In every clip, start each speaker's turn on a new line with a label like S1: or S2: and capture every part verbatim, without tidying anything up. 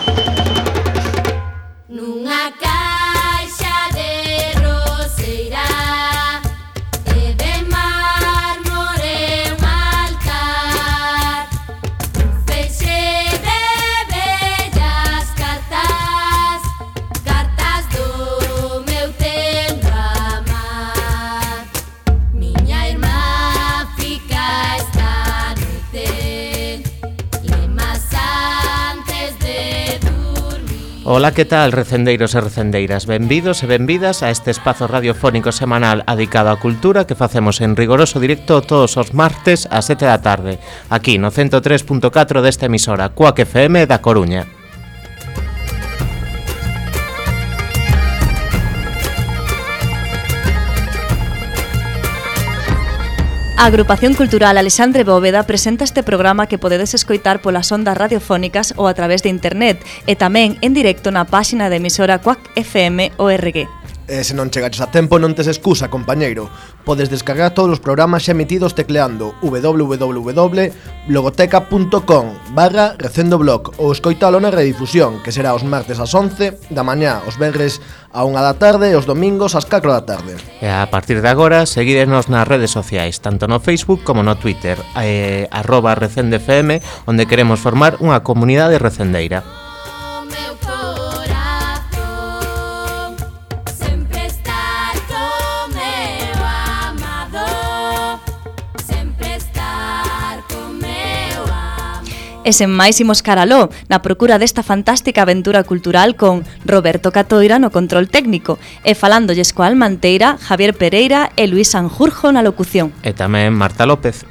S1: Ola, que tal, recendeiros e recendeiras? Benvidos e benvidas a este espazo radiofónico semanal dedicado á cultura que facemos en rigoroso directo todos os martes ás sete da tarde, aquí no ciento tres punto catro desta emisora, Cuac F M da Coruña.
S2: A Agrupación Cultural Alexandre Bóveda presenta este programa que podedes escoitar polas ondas radiofónicas ou a través de internet e tamén en directo na páxina de emisora Cuac F M O R G.
S3: E se non chegaches a tempo non tes excusa, compañeiro. Podes descargar todos os programas xa emitidos tecleando w w w punto blogoteca punto com barra recendoblog ou escoitalo na redifusión, que será os martes ás once da mañá, os venres a unha da tarde e os domingos ás catro da tarde.
S1: E a partir de agora, seguídenos nas redes sociais, tanto no Facebook como no Twitter, eh, arroba recendefm, onde queremos formar unha comunidade recendeira.
S2: E sen máis imos caraló, na procura desta fantástica aventura cultural con Roberto Catoira no control técnico e falándolles coa Almanteira, Javier Pereira e Luis Sanjurjo na locución.
S1: E tamén Marta López.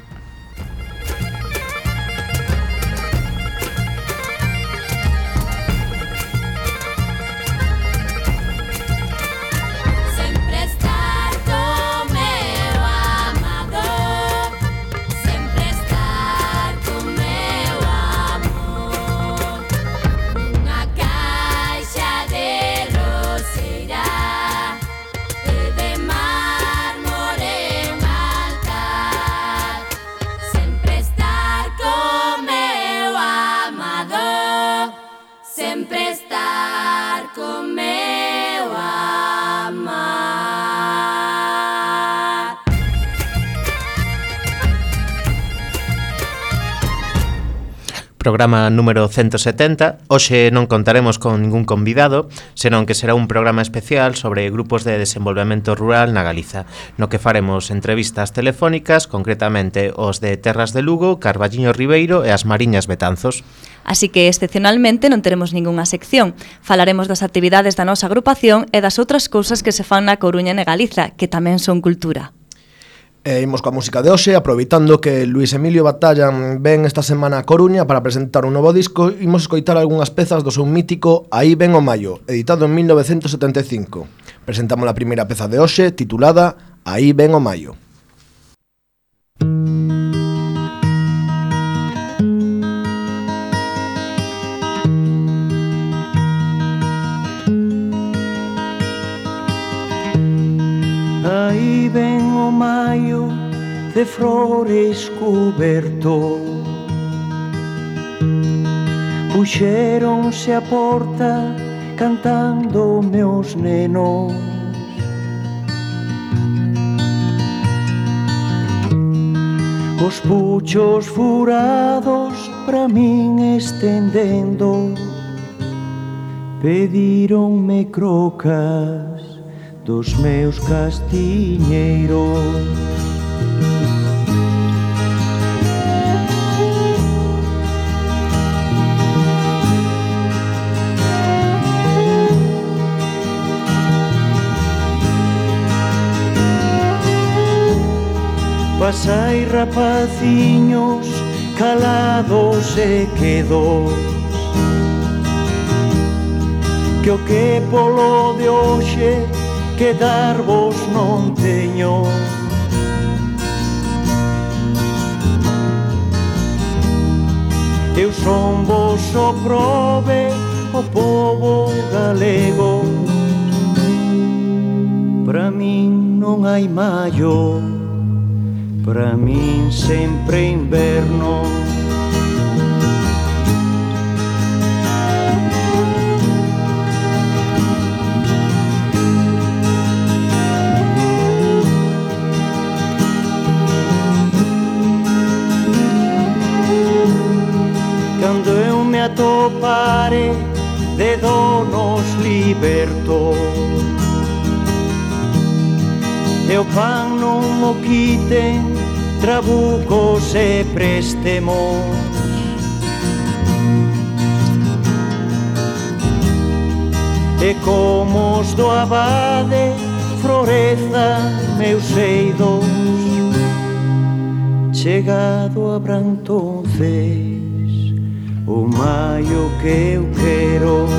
S1: Programa número ciento setenta. Hoxe non contaremos con ningún convidado, senón que será un programa especial sobre grupos de desenvolvemento rural na Galiza, no que faremos entrevistas telefónicas, concretamente os de Terras de Lugo, Carballiño Ribeiro e as Mariñas Betanzos.
S2: Así que, excepcionalmente, non teremos ningunha sección. Falaremos das actividades da nosa agrupación e das outras cousas que se fan na Coruña e na Galiza, que tamén son cultura.
S3: E imos coa música de hoxe, aproveitando que Luis Emilio Batalla ven esta semana a Coruña para presentar un novo disco, imos escoitar algunhas pezas do seu mítico Aí ven o Maio, editado en mil novecentos setenta e cinco. Presentamos a primeira peza de hoxe, titulada Aí ven o Maio.
S4: Aí ven o maio de flores cuberto, puxéronse a porta cantando meus nenos. Os puchos furados pra min estendendo, pedironme crocas dos meus castiñeiros. Pasai rapaciños calados e quedos, que o que polo de hoxe quedarvos non teño. Eu son vos o prove, o povo galego. Pra min non hai maio, pra min sempre inverno. atopare de donos libertos. E o pan non mo quiten trabucos e préstemos. E como os do abade floreza meus eidos, chegado habrá entonces o maio que eu quero.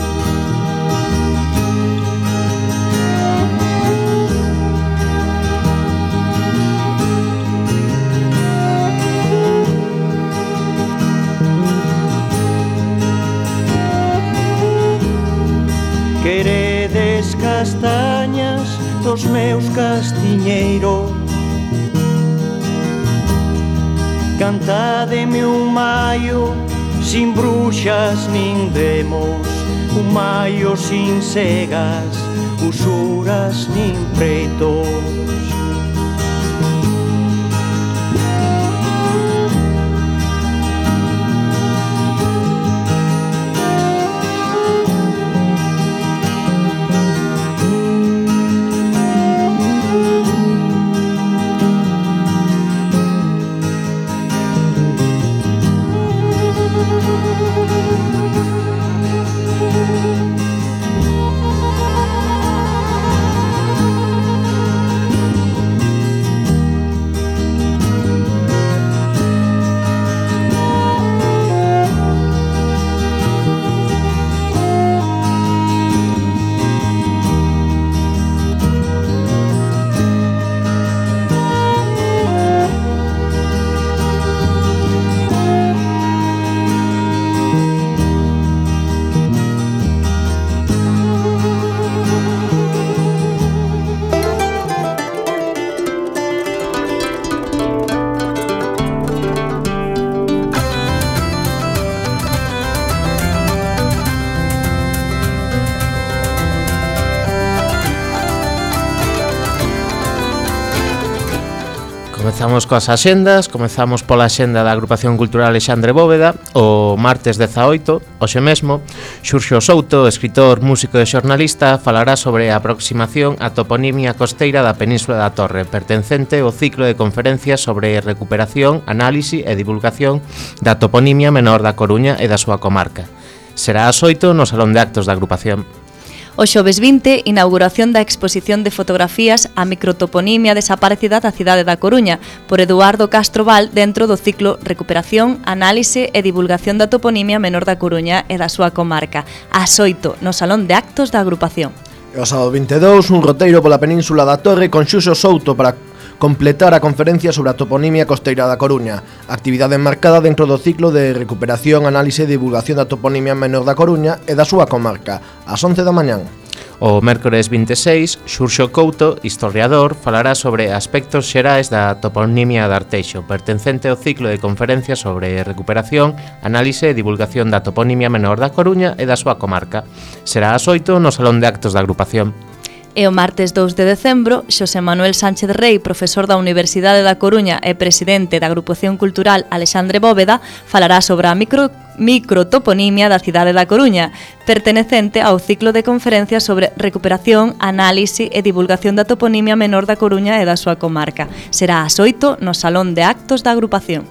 S4: Queredes castañas dos meus castiñeiros, cantademe un maio sin bruxas nin demos, un maio sin cegas, usuras nin preitos.
S1: Comezamos coas axendas, comezamos pola axenda da Agrupación Cultural Alexandre Bóveda. O martes dezaoito, hoxe mesmo, Xurxo Souto, escritor, músico e xornalista, falará sobre a aproximación á toponimia costeira da Península da Torre, pertencente ao ciclo de conferencias sobre recuperación, análise e divulgación da toponimia menor da Coruña e da súa comarca. Será ás oito no Salón de Actos da agrupación.
S2: O xoves vinte, inauguración da exposición de fotografías a microtoponimia desaparecida da cidade da Coruña por Eduardo Castro Val dentro do ciclo Recuperación, Análise e Divulgación da Toponimia Menor da Coruña e da súa comarca, ás oito no Salón de Actos da agrupación.
S3: E o sábado vinte e dous, un roteiro pola Península da Torre con Xurxo Souto para completar a conferencia sobre a toponimia costeira da Coruña, actividade enmarcada dentro do ciclo de recuperación, análise e divulgación da toponimia menor da Coruña e da súa comarca, ás once da mañán.
S1: O mércores vinte e seis, Xurxo Couto, historiador, falará sobre aspectos xerais da toponimia de Arteixo, pertencente ao ciclo de conferencias sobre recuperación, análise e divulgación da toponimia menor da Coruña e da súa comarca. Será ás oito no Salón de Actos da agrupación.
S2: E o martes dous de decembro, Xosé Manuel Sánchez Rei, profesor da Universidade da Coruña e presidente da Agrupación Cultural Alexandre Bóveda, falará sobre a micro, microtoponimia da cidade da Coruña, pertenecente ao ciclo de conferencias sobre recuperación, análise e divulgación da toponimia menor da Coruña e da súa comarca. Será ás oito no Salón de Actos da agrupación.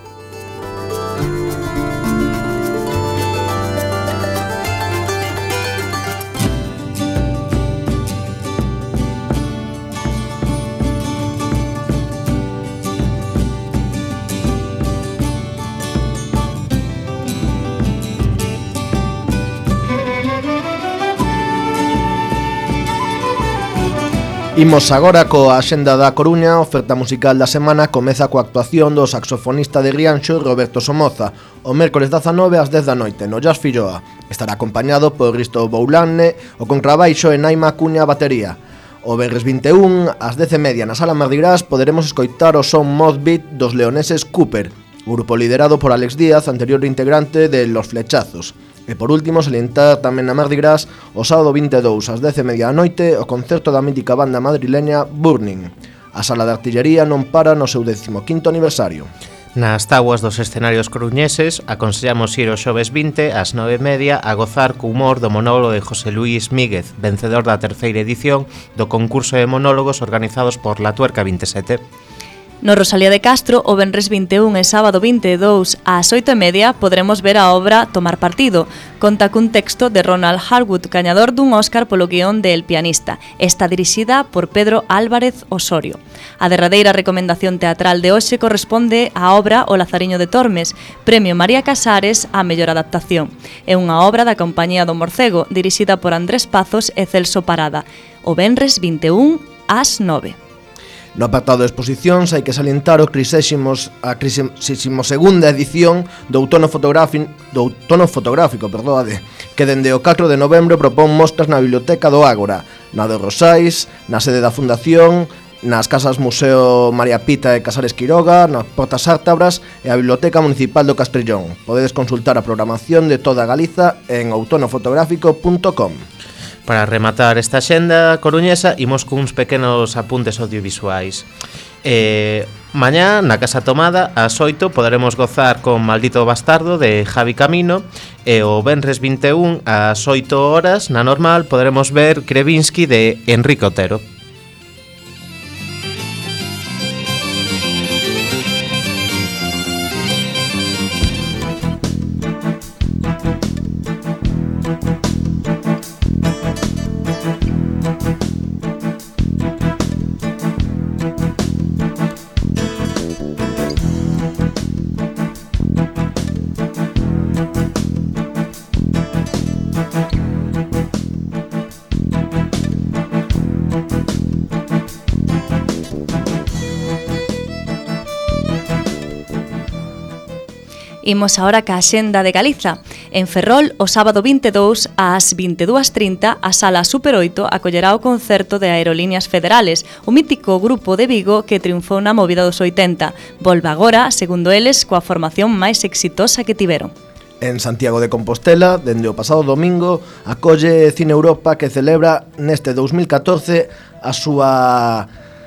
S3: Imos agora coa axenda da Coruña. A oferta musical da semana comeza coa actuación do saxofonista de Rianxo, Roberto Somoza, o mércores dezanove ás dez da noite no Jazz Filloa. Estará acompañado por Risto Boulane, o contrabaixo e Naima Cuña a batería. O venres vinte e un, ás dez e media na Sala Mardi Gras, poderemos escoitar o son mod beat dos leoneses Cooper, grupo liderado por Alex Díaz, anterior integrante de Los Flechazos. E por último, salientar tamén na Mardi Gras o sábado vinte e dous ás dez e media da noite o concerto da mítica banda madrileña Burning. A Sala de Artillería non para no seu décimo quinto aniversario.
S1: Nas tábuas dos escenarios coruñeses aconsellamos ir o xoves vinte ás nove e media a gozar co humor do monólogo de José Luis Míguez, vencedor da terceira edición do concurso de monólogos organizados por La Tuerca vinte e sete.
S2: No Rosalía de Castro, o venres vinte e un e sábado vinte e dous ás oito e media podremos ver a obra Tomar Partido. Conta cun texto de Ronald Harwood, gañador dun Óscar polo guión de El pianista. Está dirixida por Pedro Álvarez Osorio. A derradeira recomendación teatral de hoxe corresponde á obra O Lazariño de Tormes, Premio María Casares á mellor adaptación. É unha obra da Compañía do Morcego, dirixida por Andrés Pazos e Celso Parada. O venres vinte e un ás nove.
S3: No apartado de exposicións hai que salientar o triseximos, a trisexima segunda edición do Outono Fotográfico, do Outono Fotográfico, perdoade, que dende o catro de novembro propón mostras na Biblioteca do Ágora, na de Rosais, na sede da Fundación, nas Casas Museo María Pita e Casares Quiroga, nas Portas Ártabras e a Biblioteca Municipal do Castrillón. Podedes consultar a programación de toda Galiza en outono fotográfico punto com.
S1: Para rematar esta xenda coruñesa, imos cuns pequenos apuntes audiovisuais. Eh, mañá, na Casa Tomada, ás oito, poderemos gozar con Maldito Bastardo, de Javi Camino, e o venres vinte e un, ás oito horas, na normal, poderemos ver Krevinsky, de Enrique Otero.
S2: Imos agora ca xenda de Galiza. En Ferrol, o sábado vinte e dous ás vinte e dúas e trinta, a Sala Super oito acollerá o concerto de Aerolíneas Federales, o mítico grupo de Vigo que triunfou na movida dos oitenta. Volve agora, segundo eles, coa formación máis exitosa que tiveron.
S3: En Santiago de Compostela, dende o pasado domingo, acolle Cine Europa, que celebra neste dous mil catorce a súa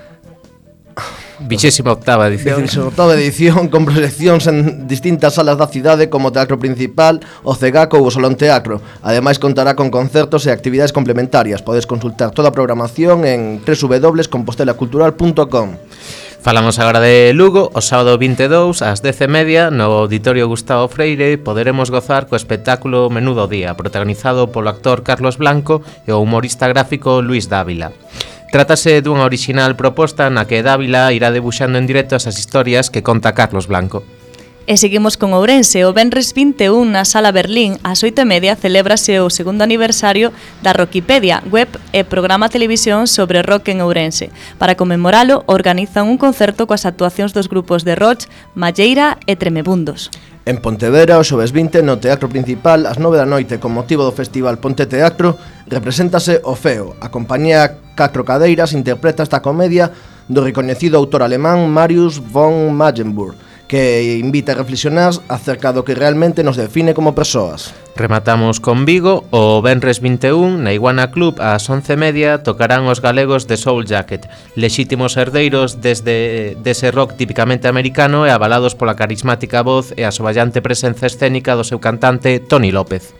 S1: Vixésima octava edición.
S3: Vixésima octava edición con proxeccións en distintas salas da cidade como o Teatro Principal, o Cegaco ou o Salón Teatro. Ademais contará con concertos e actividades complementarias. Podes consultar toda a programación en w w w punto compostela cultural punto com.
S1: Falamos agora de Lugo. O sábado vinte e dous ás dez e media no Auditorio Gustavo Freire poderemos gozar co espectáculo Menudo Día, protagonizado polo actor Carlos Blanco e o humorista gráfico Luis Dávila. Trátase dunha orixinal proposta na que Dávila irá debuxando en directo esas historias que conta Carlos Blanco.
S2: E seguimos con Ourense. O venres vinte e un na Sala Berlín ás oito e media celébrase o segundo aniversario da Rockipedia, web e programa televisión sobre rock en Ourense. Para conmemoralo, organizan un concerto coas actuacións dos grupos de rock Malleira e Tremebundos.
S3: En Pontevedra, o xoves vinte, no Teatro Principal, ás nove da noite, con motivo do Festival Ponte Teatro, represéntase O Feo. A compañía Catro Cadeiras interpreta esta comedia do recoñecido autor alemán Marius von Magenburg, que invita a reflexionar acerca do que realmente nos define como persoas.
S1: Rematamos con Vigo. O venres vinte e un, na Iguana Club, ás once e media, tocarán os galegos de Soul Jacket, lexítimos herdeiros desde dese rock típicamente americano e avalados pola carismática voz e a soballante presenza escénica do seu cantante Toni López.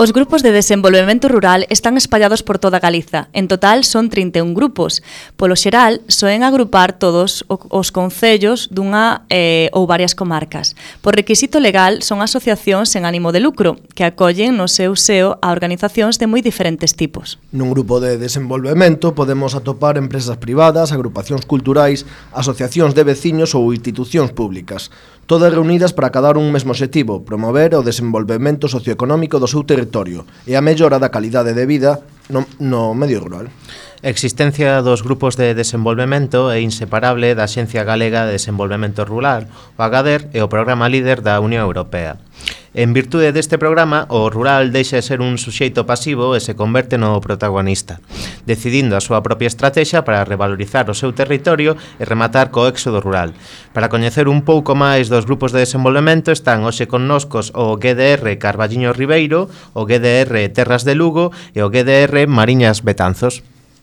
S2: Os grupos de desenvolvemento rural están espallados por toda Galiza. En total son trinta e un grupos. Polo xeral, soen agrupar todos os concellos dunha eh, ou varias comarcas. Por requisito legal, son asociacións sen ánimo de lucro, que acollen no seu seo a organizacións de moi diferentes tipos.
S3: Nun grupo de desenvolvemento podemos atopar empresas privadas, agrupacións culturais, asociacións de veciños ou institucións públicas, todas reunidas para acadar un mesmo objetivo, promover o desenvolvemento socioeconómico do seu territorio e a mellora da calidade de vida no, no medio rural.
S1: A existencia dos grupos de desenvolvemento é inseparable da Axencia Galega de Desenvolvemento Rural, o AGADER, e o Programa Líder da Unión Europea. En virtude deste programa, o rural deixa de ser un suxeito pasivo e se converte no protagonista, decidindo a súa propia estrategia para revalorizar o seu territorio e rematar co éxodo rural. Para coñecer un pouco máis dos grupos de desenvolvemento están hoxe connoscos o G D R Carballiño Ribeiro, o G D R Terras de Lugo e o G D R Mariñas Betanzos.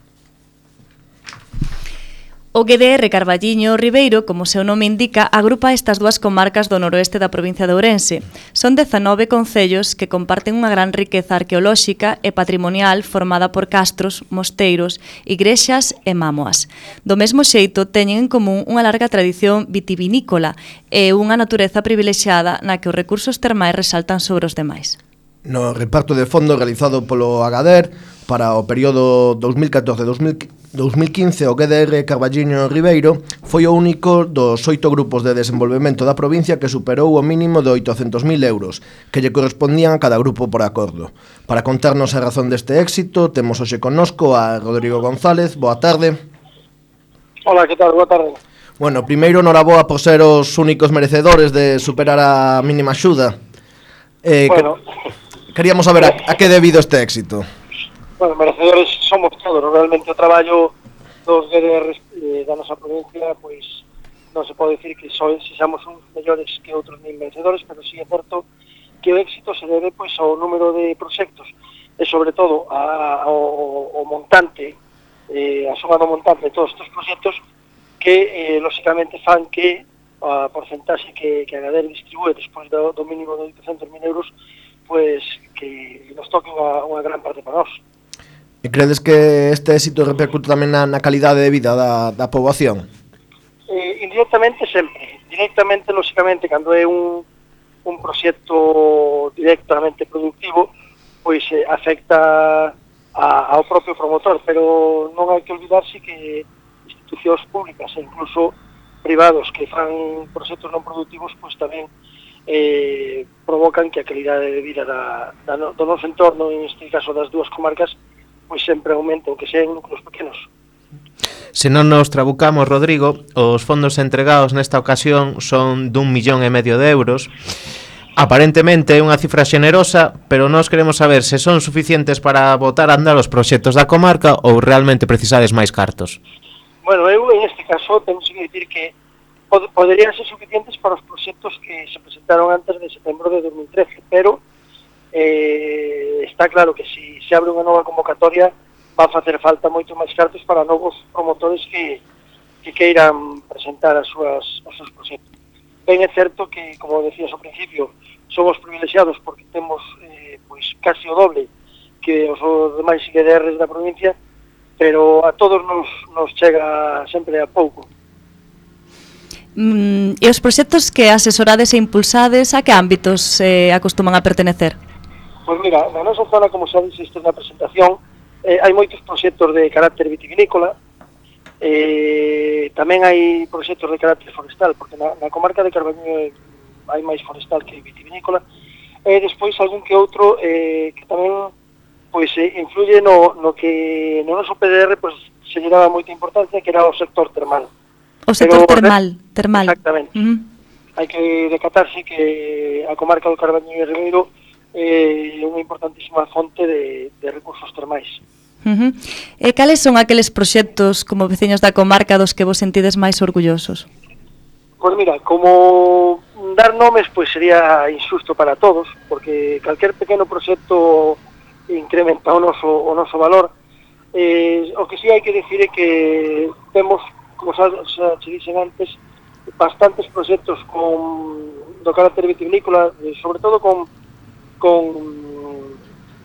S2: O G D R Carballiño Ribeiro, como o seu nome indica, agrupa estas dúas comarcas do noroeste da provincia de Ourense. Son dezanove concellos que comparten unha gran riqueza arqueolóxica e patrimonial formada por castros, mosteiros, igrexas e mámoas. Do mesmo xeito, teñen en común unha larga tradición vitivinícola e unha natureza privilexiada na que os recursos termais resaltan sobre os demais.
S3: No reparto de fondos realizado polo AGADER para o período dos mil catorce a dos mil quince, o G D R Carballiño Ribeiro foi o único dos oito grupos de desenvolvemento da provincia que superou o mínimo de oitocentos mil euros que lle correspondían a cada grupo por acordo. Para contarnos a razón deste éxito, temos hoxe connosco a Rodrigo González. Boa tarde.
S5: Hola, que tal? Boa tarde.
S3: Bueno, primeiro, noraboa por ser os únicos merecedores de superar a mínima axuda. Eh,
S5: bueno...
S3: Que... Queríamos saber a, a que debido este éxito.
S5: Bueno, merecedores somos todos. Realmente o traballo dos G D Rs eh, da nosa provincia, pois non se pode dicir que só sexamos uns mellores que outros nin merecedores, pero sí é certo que o éxito se debe pois ao número de proxectos e sobre todo a, ao, ao montante, eh, a suma do montante de todos estes proxectos que, eh, lóxicamente, fan que a porcentaxe que, que a AGADER distribúe despois do, do mínimo de oitocentos mil euros pois que nos toque unha, unha gran parte para nós.
S3: E credes que este éxito repercute tamén na, na calidade de vida da, da poboación?
S5: Eh, indirectamente sempre. Directamente, lóxicamente, cando é un, un proxecto directamente productivo, pois eh, afecta a, ao propio promotor, pero non hai que olvidarse que institucións públicas e incluso privados que fan proxectos non productivos, pois tamén eh, provocan que a calidade de vida da, da, do noso entorno, en este caso das dúas comarcas, pois sempre aumente, aunque sean núcleos pequenos.
S1: Se non nos trabucamos, Rodrigo, os fondos entregados nesta ocasión son dun millón e medio de euros. Aparentemente é unha cifra xenerosa, pero nós queremos saber se son suficientes para botar a andar os proxectos da comarca ou realmente precisades máis cartos.
S5: Bueno, eu en este caso temos que dicir que pod poderían ser suficientes para os proxectos que se presentaron antes de setembro de dos mil trece, pero eh, está claro que se si se abre unha nova convocatoria va a facer falta moito máis cartos para novos promotores que, que queiran presentar as súas, os seus proxectos. Ben é certo que, como decías ao principio, somos privilexiados porque temos eh, pois casi o doble que os, os demais G D Rs da provincia, pero a todos nos, nos chega sempre a pouco.
S2: Mm, e os proxectos que asesorades e impulsades, a que ámbitos eh, acostuman a pertenecer?
S5: Pois mira, na nosa zona, como xa dixeste na presentación, eh, hai moitos proxectos de carácter vitivinícola, eh, tamén hai proxectos de carácter forestal, porque na, na comarca de Carballiño hai máis forestal que vitivinícola, e despois algún que outro eh, que tamén pois, eh, influye no, no que no noso P D R pois, se lle daba moita importancia, que era o sector termal.
S2: O sector
S5: Pero,
S2: termal, termal.
S5: Exactamente. Uh -huh. Hai que decatarse que a comarca do Carballiño e Ribeiro é eh, unha importantísima fonte de, de recursos termais.
S2: Uh -huh. E cales son aqueles proxectos como veciños da comarca dos que vos sentides máis orgullosos?
S5: Pois mira, como dar nomes pois sería injusto para todos, porque calquer pequeno proxecto incrementa o noso, o noso valor. Eh, o que sí hai que dicir é que temos, como xa, xa te dixen antes, bastantes proxectos con do carácter vitivinícola, sobre todo con con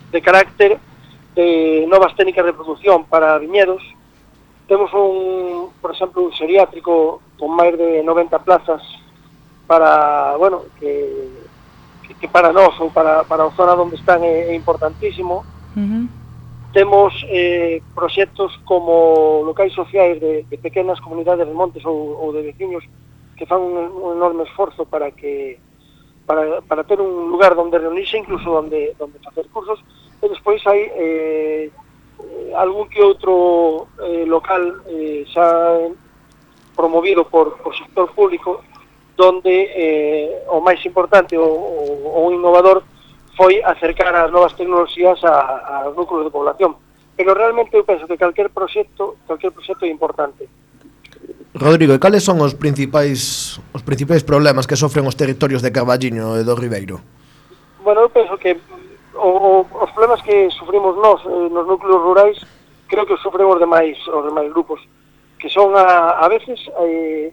S5: de carácter de novas técnicas de produción para viñedos. Temos un, por exemplo, un xeriátrico con máis de noventa plazas para, bueno, que, que, que para nós ou para, para a zona onde están é, é importantísimo.
S2: Uh-huh.
S5: Temos eh, proxectos como locais sociais de, de pequenas comunidades de montes ou, ou de veciños que fan un, un enorme esforzo para que para, para ter un lugar onde reunirse, incluso onde, onde facer cursos. E despois hai eh, algún que outro eh, local eh, xa promovido por, por sector público, donde eh, o máis importante, o, o, o innovador, foi acercar as novas tecnoloxías a, a núcleos de población. Pero realmente eu penso que calquer proxecto, calquer proxecto é importante.
S3: Rodrigo, e cales son os principais os principais problemas que sofren os territorios de Carballiño e do Ribeiro?
S5: Bueno, eu penso que o, o, os problemas que sufrimos nós eh, nos núcleos rurais, creo que os sufren os demais, os demais grupos, que son a, a veces eh,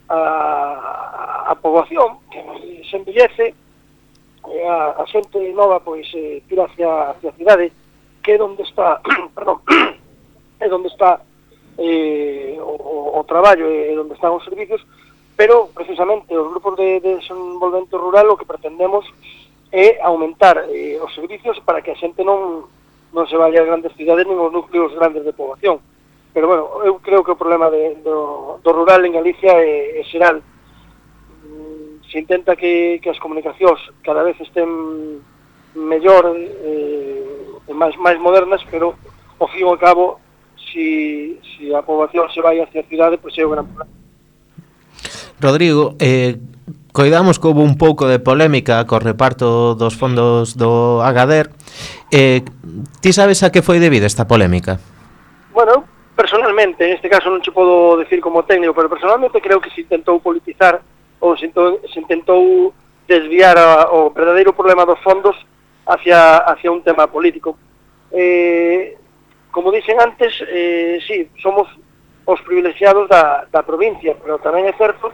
S5: a, a poboación que se envellece, a, a xente nova pois eh, tira hacia, hacia a cidade, que é onde está perdón, é onde está eh, o, o traballo, é onde están os servicios, pero precisamente os grupos de, de desenvolvemento rural o que pretendemos é aumentar eh, os servicios para que a xente non, non se vaya a grandes cidades nin os núcleos grandes de poboación. Pero, bueno, eu creo que o problema de, do, do rural en Galicia é, é xeral. Mm, se intenta que, que as comunicacións cada vez estén mellor eh, e máis, máis modernas, pero, ao fin e ao cabo, si, si a poboación se vai hacia a cidade, pois é o gran problema.
S1: Rodrigo, eh, coidamos que houve un pouco de polémica co reparto dos fondos do Agader. Eh, ti sabes a que foi debido esta polémica?
S5: Bueno, personalmente, en este caso non che podo decir como técnico, pero personalmente creo que se intentou politizar ou se intentou, se intentou desviar a, o verdadeiro problema dos fondos hacia, hacia un tema político. Eh, como dixen antes, eh, sí, somos os privilexiados da, da provincia, pero tamén é certo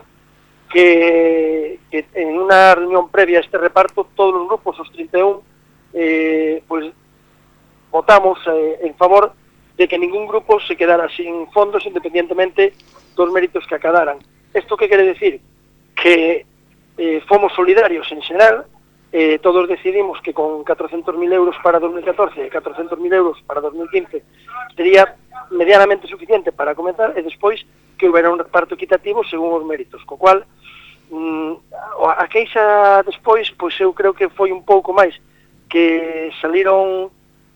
S5: que, que en unha reunión previa a este reparto todos os grupos, os trinta e un, eh, pues, votamos eh, en favor de que ningún grupo se quedara sin fondos independientemente dos méritos que acadaran. Isto que quere decir? Que eh, fomos solidarios en xeral, eh, todos decidimos que con catrocentos mil euros para dos mil catorce e catrocentos mil euros para dos mil quince sería medianamente suficiente para comenzar, e despois que houbera un reparto equitativo según os méritos, co cual mm, a queixa despois, pois eu creo que foi un pouco máis que saliron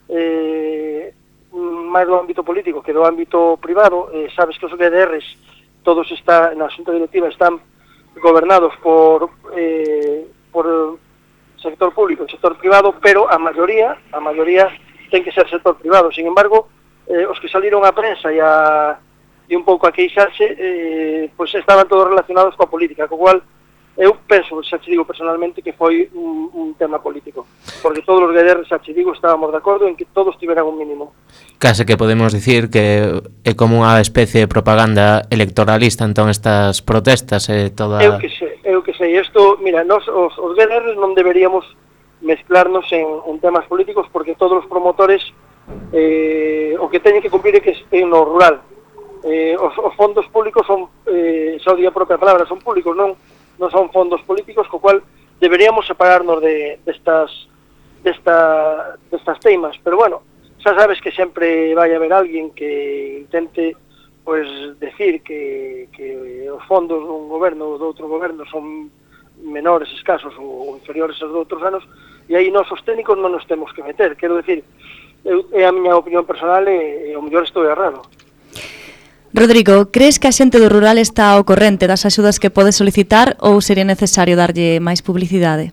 S5: eh, máis do ámbito político que do ámbito privado. Eh, sabes que os G D Rs todos está, na xunta directiva están gobernados por eh, por sector público e sector privado, pero a maioría a maioría ten que ser sector privado. Sin embargo, eh, os que saliron á prensa e a e un pouco a queixarse, eh, pois estaban todos relacionados coa política, co cual eu penso, xa te digo personalmente, que foi un, un tema político, porque todos os G D R, xa te digo, estábamos de acordo en que todos tiveran un mínimo.
S1: Case que podemos dicir que é como unha especie de propaganda electoralista, entón estas protestas e toda...
S5: Eu que sei, eu que sei, isto, mira, nos, os, os G D R non deberíamos mezclarnos en, en temas políticos, porque todos os promotores eh, o que teñen que cumplir é que estén no rural. Eh, os, os fondos públicos son, eh, xa o di a propia palabra, son públicos, non non son fondos políticos, co cual deberíamos separarnos de destas desta, destas teimas, pero bueno, xa sabes que sempre vai haber alguén que intente pois decir que, que os fondos dun goberno ou do outro goberno son menores, escasos ou inferiores aos de outros anos, e aí nós os técnicos non nos temos que meter. Quero decir, eu, é a miña opinión personal e, e ao mellor estou errado.
S2: Rodrigo, crees que a xente do rural está ao corrente das axudas que pode solicitar ou sería necesario darlle máis publicidade?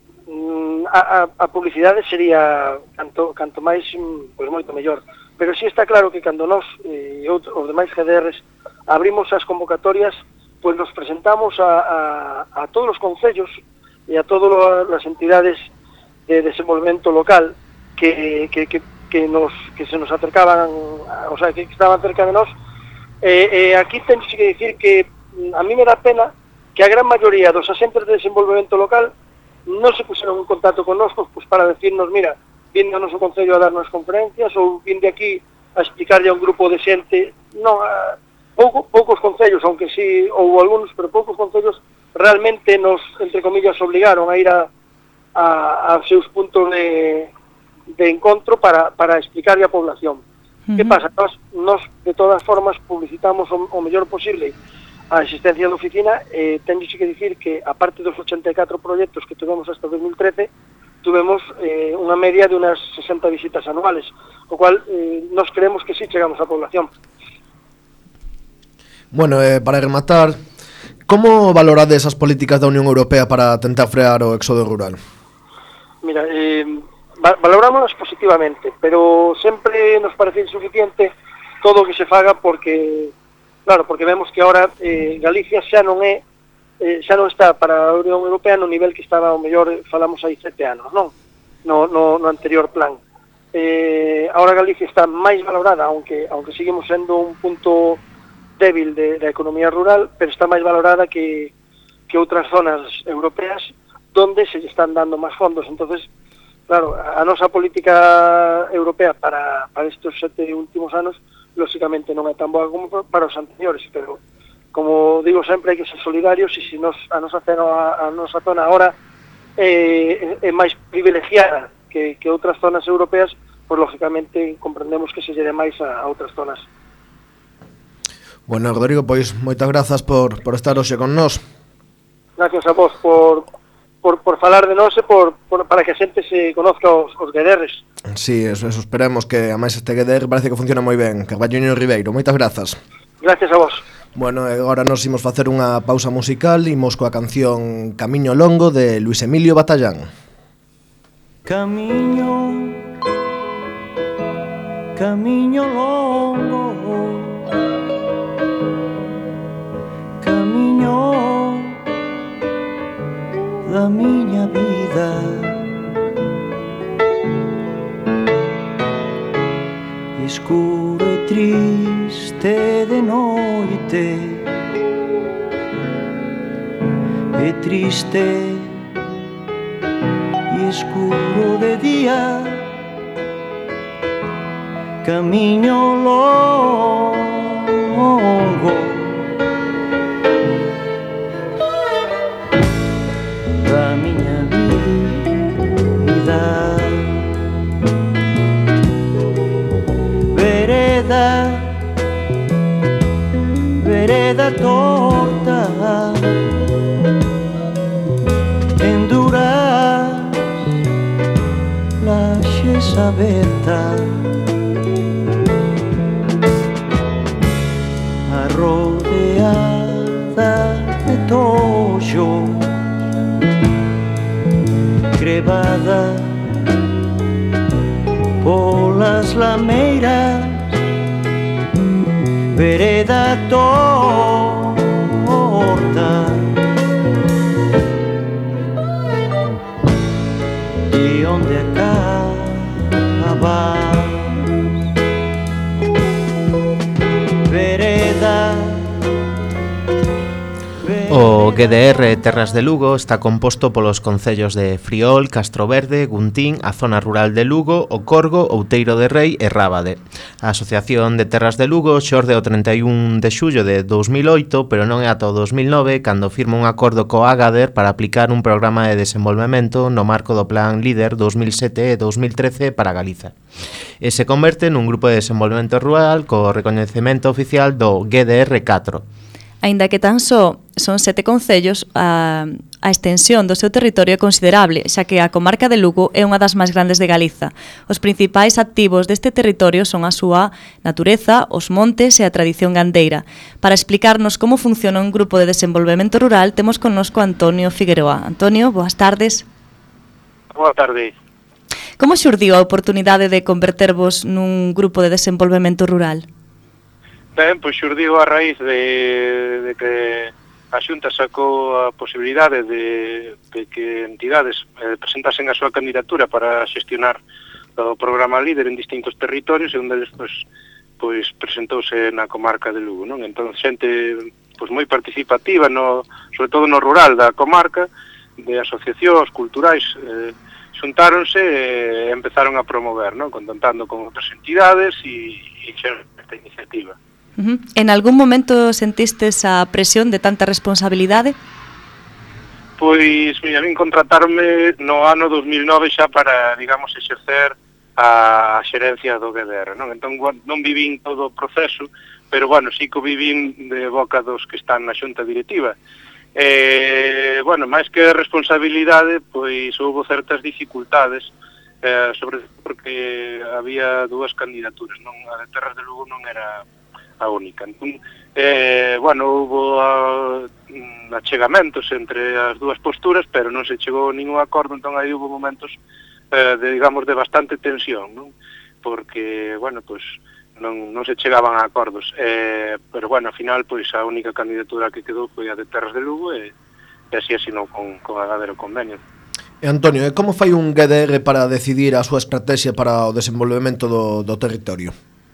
S5: A, a, a publicidade sería canto, canto máis, pois moito mellor, pero si está claro que cando nós e eh, os demais G D Rs abrimos as convocatorias, pois nos presentamos a, a, a todos os concellos e a todas as entidades de desenvolvemento local que, que, que, que, nos, que se nos acercaban, o sea, que estaban cerca de nós. Eh, eh, aquí tens que dicir que a mí me dá pena que a gran maioría dos asentes de desenvolvemento local non se puseron en contacto con nós pues, para decirnos, mira, vinde ao noso concello a darnos conferencias ou vinde aquí a explicarlle a un grupo de xente. Non, a, pouco, poucos concellos, aunque sí, ou algúns, pero poucos concellos realmente nos, entre comillas, obligaron a ir a, a, a seus puntos de, de encontro para, para explicarlle a población. Uh-huh. Que pasa? Nos, nos, de todas formas, publicitamos o, o mellor posible a existencia da oficina. Eh, tenho que dicir que, aparte dos ochenta e catro proxectos que tuvemos hasta dos mil trece, tuvemos eh, unha media de unas sesenta visitas anuales, o cual eh, nos creemos que sí chegamos á población.
S3: Bueno, eh, para rematar, como valorades as políticas da Unión Europea para tentar frear o éxodo rural?
S5: Mira, eh, valorámonos positivamente, pero sempre nos parece insuficiente todo o que se faga porque... Claro, porque vemos que ahora eh, Galicia xa non é eh, xa non está para a Unión Europea no nivel que estaba, ao mellor, falamos hai sete anos, non? No, no, no anterior plan. Eh, ahora Galicia está máis valorada, aunque aunque seguimos sendo un punto débil de, da economía rural, pero está máis valorada que, que outras zonas europeas donde se están dando máis fondos. Entonces, claro, a nosa política europea para, para estes sete últimos anos lógicamente non é tan boa como para os anteriores, pero como digo sempre, hai que ser solidarios, e se nos, a nosa zona, a nosa zona agora é, é máis privilegiada que, que outras zonas europeas, pois lógicamente comprendemos que se lleve máis a, a outras zonas.
S3: Bueno, Rodrigo, pois moitas grazas por, por estar hoxe con nós.
S5: Gracias a vos por, por, por falar de nós e por, por, para que a xente se conozca os, os G D Rs.
S3: Sí, eso, eso esperemos, que a máis este G D R parece que funciona moi ben. Carballiño Ribeiro, moitas grazas.
S5: Gracias a vos.
S3: Bueno, agora nos imos facer unha pausa musical. Imos coa canción Camiño Longo de Luis Emilio Batallán.
S4: Camiño, camiño longo, camiño da miña vida, escuro e triste de noite, e triste e escuro de día, camiño longo da miña vida, vereda, vereda torta, enduras, laxes aberta, rodeada de toxo, crevada polas lameiras, vereda torta, de onde acaba vereda.
S1: O G D R Terras de Lugo está composto polos concellos de Friol, Castroverde, Guntín, a zona rural de Lugo, O Corgo, Outeiro de Rei e Rábade. A Asociación de Terras de Lugo xorde o trinta e un de xullo de dous mil oito, pero non é ata o dous mil nove cando firma un acordo co Agader para aplicar un programa de desenvolvemento no marco do Plan Líder dous mil sete e dous mil trece para Galiza. E se converte nun grupo de desenvolvemento rural co recoñecemento oficial do G D R catro.
S2: Aínda que tan só son sete concellos, a, a extensión do seu territorio é considerable, xa que a comarca de Lugo é unha das máis grandes de Galiza. Os principais activos deste territorio son a súa natureza, os montes e a tradición gandeira. Para explicarnos como funciona un grupo de desenvolvemento rural, temos connosco Antonio Figueroa. Antonio, boas tardes.
S6: Boa tarde.
S2: Como xurdiu a oportunidade de convertervos nun grupo de desenvolvemento rural?
S6: Ben, pois xurdiu a raíz de, de que a Xunta sacou a posibilidade de, de que entidades eh, presentasen a súa candidatura para xestionar o programa Líder en distintos territorios, e onde despois pois presentouse na comarca de Lugo, non? Entón, xente pois moi participativa, no, sobre todo no rural da comarca, de asociacións culturais, eh, xuntáronse e empezaron a promover, non? Contactando con outras entidades e, e xeron esta iniciativa.
S2: Uh-huh. En algún momento sentistes a presión de tanta responsabilidade?
S6: Pois, mira, a min contratarme no ano dos mil nove xa para, digamos, exercer a xerencia do G D R, non? Entón, non vivín todo o proceso, pero, bueno, sí que o vivín de boca dos que están na xunta directiva. Eh, bueno, máis que responsabilidade, pois houve certas dificultades, eh, sobre porque había dúas candidaturas, non? A de Terras de Lugo non era a única. Entón, eh, bueno, houve uh, achegamentos entre as dúas posturas, pero non se chegou a ningún acordo, entón aí houve momentos, eh, de, digamos, de bastante tensión, non? Porque, bueno, pois, non, non se chegaban a acordos, eh, pero, bueno, ao final, pois, a única candidatura que quedou foi a de Terras de Lugo e, e así asinou con, con a Gadero convenio.
S3: E Antonio, e como fai un G D R para decidir a súa estrategia para o desenvolvemento do, do territorio?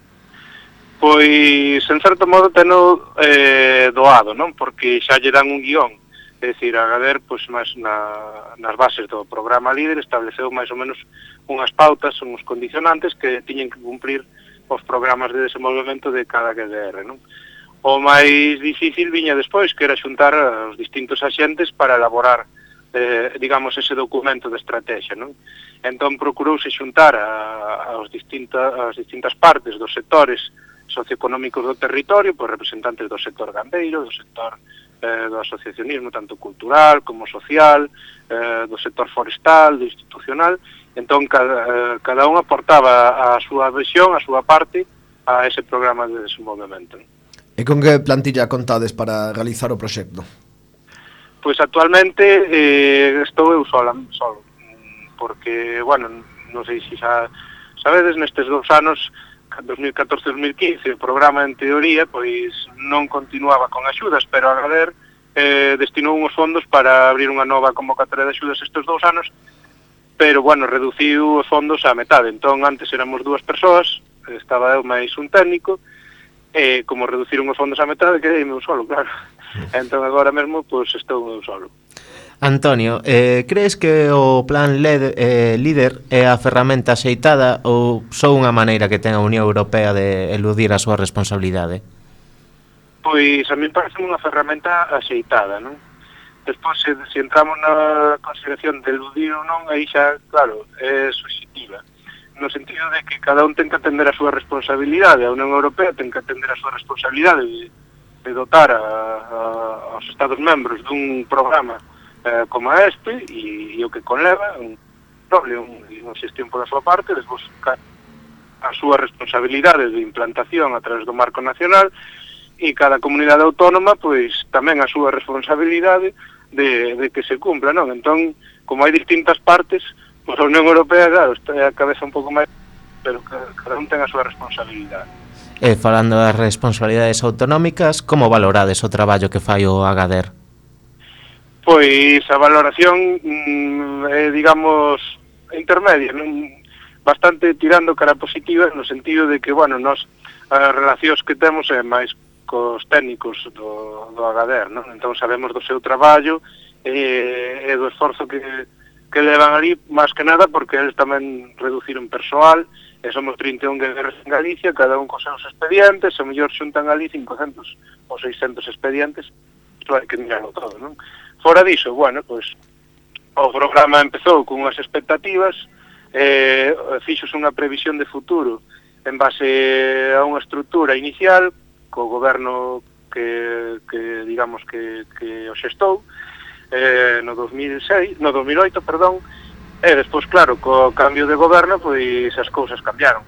S6: Pois, en certo modo, teno eh, doado, non? Porque xa lle dan un guión. É dicir, a Gader, pois, máis na, nas bases do programa líder, estableceu máis ou menos unhas pautas, uns condicionantes que tiñen que cumprir os programas de desenvolvemento de cada G D R, non? O máis difícil viña despois, que era xuntar os distintos axentes para elaborar, eh, digamos, ese documento de estrategia, non? Entón, procurouse xuntar a, a, os distinta, as distintas partes dos sectores socioeconómicos do territorio, pois representantes do sector gandeiro, do sector eh, do asociacionismo, tanto cultural como social, eh, do sector forestal, do institucional. Entón, cada, eh, cada un aportaba a súa visión, a súa parte, a ese programa de desenvolvemento.
S3: E con que plantilla contades para realizar o proxecto?
S6: Pois actualmente eh, estou eu sola, solo, porque, bueno, non sei se xa sabedes, nestes dous anos, dos mil catorce a dos mil quince, o programa en teoría pois non continuaba con axudas, pero a Gader eh, destinou uns fondos para abrir unha nova convocatoria de axudas estes dous anos, pero, bueno, reduciu os fondos á metade. Entón, antes éramos dúas persoas, estaba eu máis un técnico, e como reduciron os fondos á metade, quedei eu solo, claro. Entón, agora mesmo, pois, estou eu solo.
S1: Antonio, eh, crees que o plan L E D, eh, líder é a ferramenta axeitada ou só unha maneira que ten a Unión Europea de eludir a súa responsabilidade?
S6: Pois a mí parece unha ferramenta axeitada, non? Despois, se, se entramos na consideración de eludir ou non, aí xa, claro, é subjetiva. No sentido de que cada un ten que atender a súa responsabilidade, a Unión Europea ten que atender a súa responsabilidade de, de dotar a, a, aos Estados membros dun programa Eh, como a este, e, e o que conleva un doble, un, unha xestión pola súa parte, despois a súa responsabilidade de implantación a través do marco nacional, e cada comunidade autónoma, pois, tamén a súa responsabilidade de, de que se cumpla, non? Entón, como hai distintas partes, pois a Unión Europea, claro, está a cabeza un pouco máis, pero cada un ten a súa responsabilidade.
S1: E falando das responsabilidades autonómicas, como valorades o traballo que fai o Agader?
S6: Pois a valoración mm, é, digamos, intermedia, non? Bastante tirando cara positiva, no sentido de que, bueno, nos as relacións que temos é máis cos técnicos do, do Agader, non? Entón sabemos do seu traballo e, e do esforzo que, que levan ali, máis que nada porque eles tamén reduciron persoal, e somos trinta e un G D Rs en Galicia, cada un cos seus expedientes, a mellor xuntan ali cincocentos ou seiscentos expedientes, isto hai que mirarlo todo, non? Fora diso, bueno, pois o programa empezou con unhas expectativas, eh, fixos unha previsión de futuro en base a unha estrutura inicial co goberno que, que digamos, que, que o xestou eh, no dos mil seis, no dos mil oito, perdón, e despois, claro, co cambio de goberno, pois as cousas cambiaron.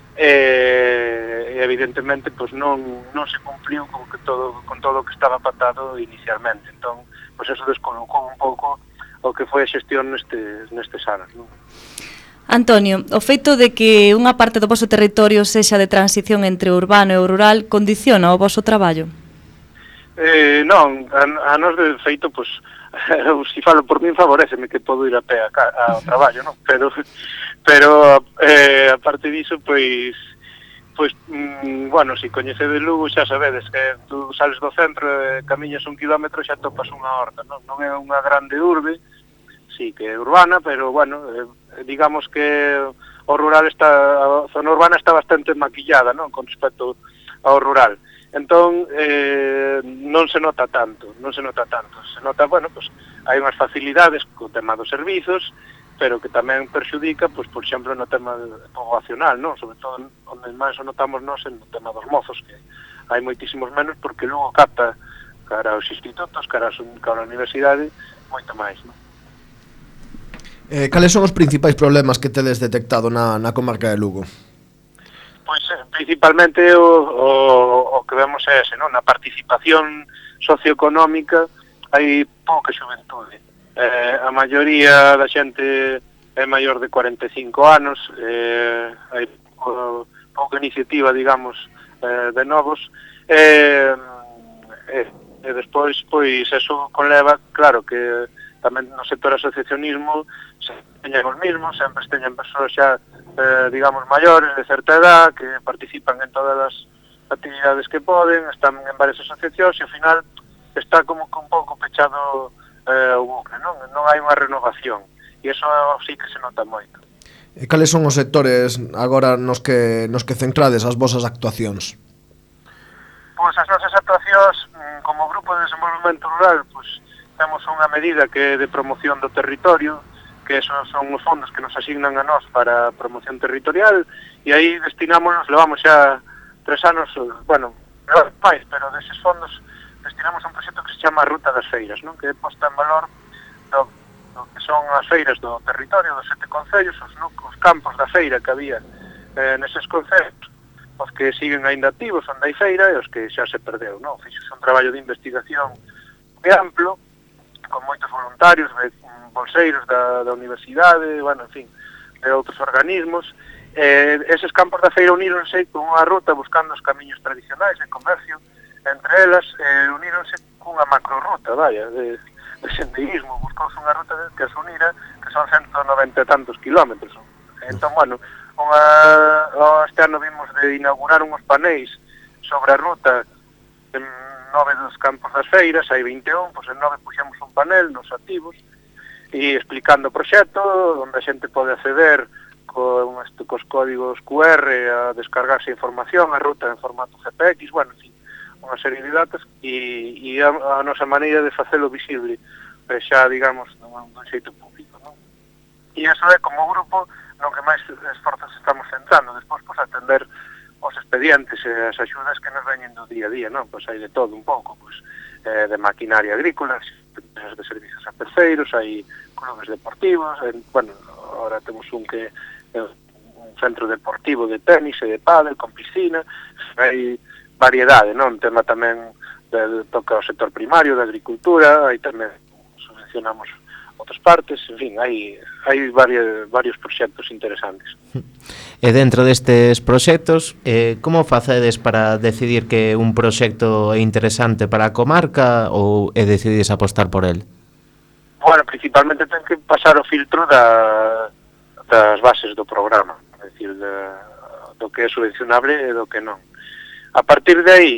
S6: E, evidentemente, pois non, non se cumpliu con, que todo, con todo o que estaba pactado inicialmente. Entón, pois eso descolocou un pouco o que foi a xestión nestes, nestes anos, non?
S2: Antonio, o feito de que unha parte do voso territorio sexa de transición entre o urbano e o rural condiciona o voso traballo?
S6: Eh, non, a, a nos de feito, pois, se falo por min, favoreceme que podo ir a pé ao traballo, non? Pero, pero eh, a parte diso, pois, pois, mm, bueno, se coñecedes Lugo xa sabedes que tú sales do centro e camiñas un kilómetro xa topas unha horta, non? Non é unha grande urbe, sí, que é urbana, pero, bueno, eh, digamos que o rural está, a zona urbana está bastante maquillada, non, con respecto ao rural. Entón, eh, non se nota tanto, non se nota tanto. Se nota, bueno, pues, hai unhas facilidades co tema dos servizos, pero que tamén perxudica, pues, por exemplo, no tema poboacional, non? Sobre todo, onde máis o notamos nós en o tema dos mozos, que hai moitísimos menos, porque logo capta cara aos institutos, cara a universidade, moito máis, non?
S3: Eh, cales son os principais problemas que tedes detectado na, na comarca de Lugo?
S6: Pois eh, principalmente o, o, o que vemos é ese, non? Na participación socioeconómica hai pouca xuventude. Eh, a maioría da xente é maior de cuarenta e cinco anos, eh, hai pouca, pouca iniciativa, digamos, eh, de novos, e eh, eh, despois, pois, eso conleva, claro, que tamén no sector asociacionismo se teñen os mismos, sempre teñen persoas xa, eh, digamos, maiores, de certa edad, que participan en todas as actividades que poden, están en varias asociacións, e ao final está como que un pouco pechado eh, o bucle, non? Non hai unha renovación, e iso sí que se nota moito.
S3: E cales son os sectores agora nos que, nos que centrades as vosas actuacións?
S6: Pois as nosas actuacións, como Grupo de Desenvolvemento Rural, pois temos unha medida que é de promoción do territorio, que esos son os fondos que nos asignan a nós para promoción territorial, e aí destinámonos, levamos xa tres anos, bueno, máis, pero deses fondos destinamos a un proxecto que se chama Ruta das Feiras, non? Que é posta en valor do, do que son as feiras do territorio dos sete concellos, os, no, os campos da feira que había eh, neses concellos, os que siguen aínda activos, onde hai feira, e os que xa se perdeu, non? Fixos un traballo de investigación moi amplo, con moitos voluntarios, de bolseiros da, da universidade, bueno, en fin, de outros organismos. Eh, eses campos da feira uníronse con unha ruta buscando os camiños tradicionais de comercio, entre elas eh, uníronse cunha macroruta, vaya, de, de sendeirismo, buscouse unha ruta que as unira, que son ciento noventa e tantos kilómetros. Entón, bueno, unha, este ano vimos de inaugurar unhos paneis sobre a ruta en nove dos campos das feiras, hai vinte e un, pois en nove puxemos un panel nos activos e explicando o proxecto, onde a xente pode acceder con este, cos códigos cu erre a descargarse a información, a ruta en formato G P X, bueno, en fin, unha serie de datos e, e a, a nosa maneira de facelo visible, xa, digamos, dun, dun xeito público, non? E iso é como grupo no que máis esforzos estamos centrando, despois, pois, atender os expedientes e as axudas que nos veñen do día a día, non? Pois hai de todo un pouco, pois, eh, de maquinaria agrícola, de servicios a terceiros, hai clubes deportivos, en, bueno, ahora temos un que é un centro deportivo de tenis e de pádel, con piscina, hai variedade, non? Tema tamén de, toca o sector primario, da agricultura, aí tamén subvencionamos outras partes, en fin, hai, hai varios, varios proxectos interesantes.
S1: E dentro destes proxectos, eh, como facedes para decidir que un proxecto é interesante para a comarca ou e decidides apostar por el?
S6: Bueno, principalmente ten que pasar o filtro da, das bases do programa, é dicir, de, do que é subvencionable e do que non. A partir de aí,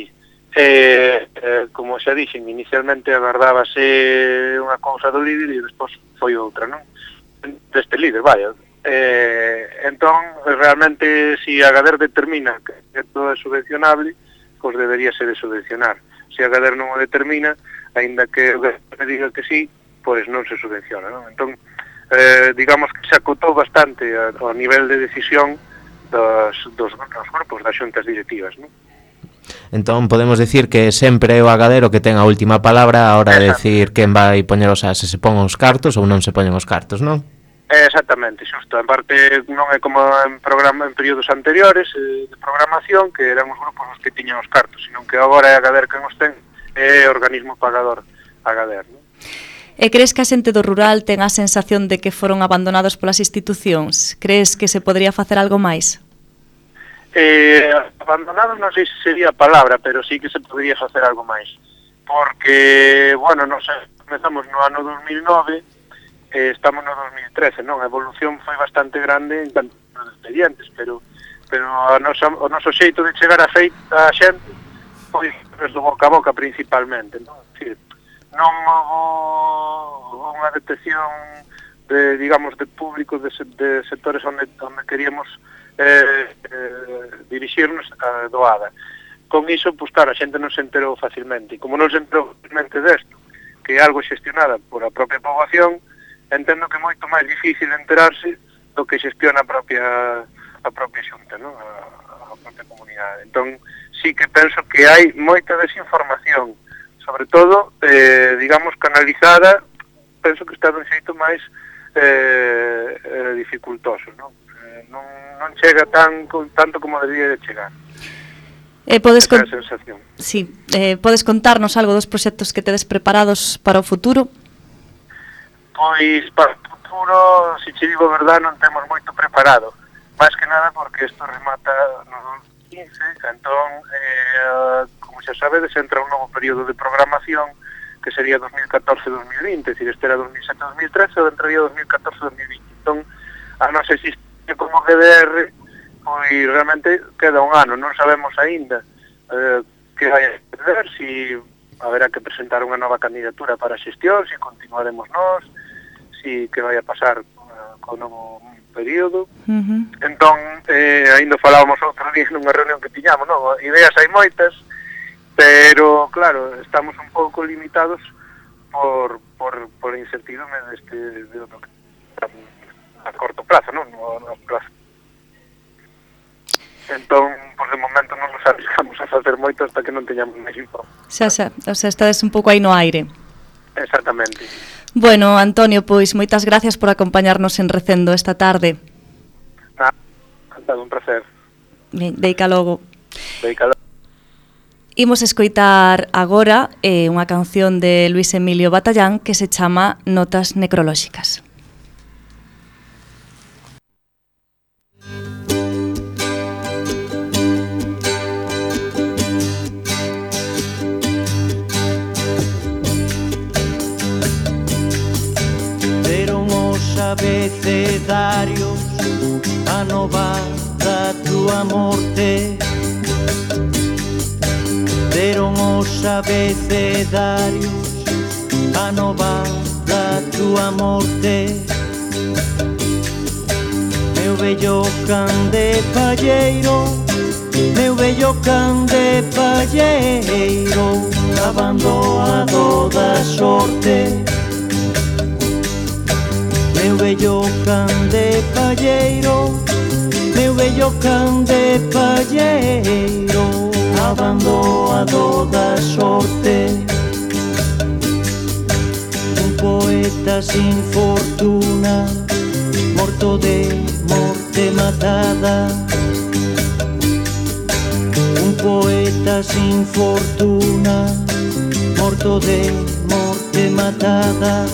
S6: eh, eh, como xa dixen, inicialmente agardábase unha cousa do líder e despois foi outra, non? Deste líder, vaya. Eh, entón, realmente, si a Gader determina que todo é subvencionable, pois debería ser de subvencionar. Se a Gader non o determina, aínda que o Gader diga que sí, pois non se subvenciona, non? Entón, eh, digamos que se acotou bastante a, a nivel de decisión dos, dos, dos grupos das xuntas directivas, non?
S1: Entón podemos decir que sempre é o agadero que ten a última palabra a hora de decir quen vai poñer os as, se se pon os cartos ou non se poñen os cartos, non?
S6: Exactamente, xusto. En parte non é como en programa en períodos anteriores eh, de programación, que eran os grupos os que tiñan os cartos, sino que agora é a Gader quen os ten, é o organismo pagador a Gader, non?
S2: E crees que a xente do rural ten a sensación de que foron abandonados polas institucións? Crees que se podría facer algo máis?
S6: Eh, abandonados non sei se sería a palabra, pero sí que se podría facer algo máis. Porque, bueno, non sei, comezamos no ano dos mil nove, eh, estamos no dos mil trece, non? A evolución foi bastante grande en canto a expedientes, pero pero a nosa, o noso xeito de chegar a feita a xente foi do boca a boca principalmente, non? É dicir, non houve unha detección de, digamos, de público, de, de sectores onde, onde queríamos eh, eh, dirixirnos a doada. Con iso, pues claro, a xente non se enterou facilmente, e como non se enterou facilmente desto, que é algo xestionada por a propia poboación, entendo que é moito máis difícil enterarse do que xestiona a propia a propia xunta, non? A, a propia comunidade. Entón, sí que penso que hai moita desinformación, sobre todo, eh, digamos, canalizada, penso que está dun xeito máis eh, eh, dificultoso, non? Eh, non, non chega tan tanto como debería de chegar.
S2: Eh, podes con...
S6: sensación.
S2: Sí, eh, podes contarnos algo dos proxectos que tedes preparados para o futuro?
S6: Pois, para o futuro, se che digo a verdade, non temos moito preparado. Máis que nada porque isto remata no quince, entón, eh, como xa sabedes, entra un novo período de programación que sería dos mil catorce a dos mil vinte, é dicir, este era dos mil sete a dos mil trece, ou entraría dos mil catorce a dos mil vinte. Entón, a nosa existencia como G D R, pois realmente queda un ano, non sabemos aínda eh, que vai a suceder, si haberá que presentar unha nova candidatura para a xestión, si continuaremos nós, si que vai a pasar uh, con o novo período.
S2: Uh-huh.
S6: Entón, eh, ainda falábamos outro día nunha reunión que tiñamos, non? Ideas hai moitas, pero, claro, estamos un pouco limitados por, por, por incertidumbre deste, de, de, a corto plazo, non? No, no plazo. Entón, por de momento non nos arriscamos a facer moito hasta que non teñamos máis información.
S2: Xa, xa, o sea, estades un pouco aí no aire.
S6: Exactamente.
S2: Bueno, Antonio, pois moitas gracias por acompañarnos en Recendo esta tarde.
S6: Ah, encantado, un placer.
S2: Ben, deica logo.
S6: Deica logo.
S2: Imos escoitar agora eh, unha canción de Luis Emilio Batallán que se chama Notas Necrolóxicas.
S4: Abecedarios a nova da túa morte, deron os abecedarios a nova da túa morte. Meu vello can de palleiro, meu vello can de palleiro, abandonado da sorte. Meu vello can de palleiro, meu vello can de palleiro, abandonado da sorte. Un poeta sin fortuna, morto de morte matada. Un poeta sin fortuna, morto de morte matada.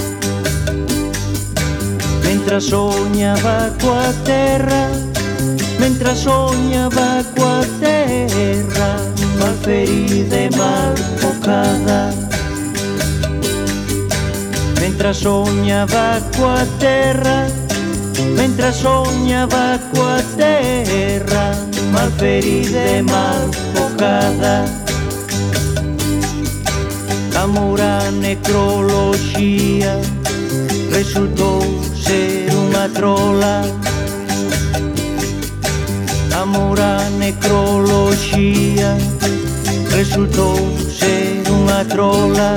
S4: Mentras soñaba coa terra, mentras soñaba coa terra, mal ferida e mal focada. Mentras soñaba coa terra, mentras soñaba coa terra, mal ferida e mal focada. Amor a necroloxía resultou ser unha trola. Amor a necroloxía resultou ser unha trola.